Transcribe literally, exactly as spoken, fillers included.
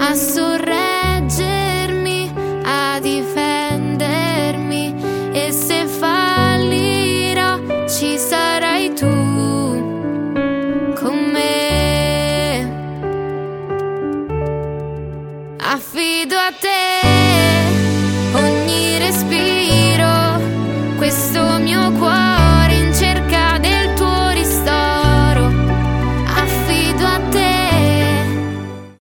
a sorreggermi, a difendermi, e se fallirò ci sarai tu con me. Affido a te ogni respiro, questo mio cuore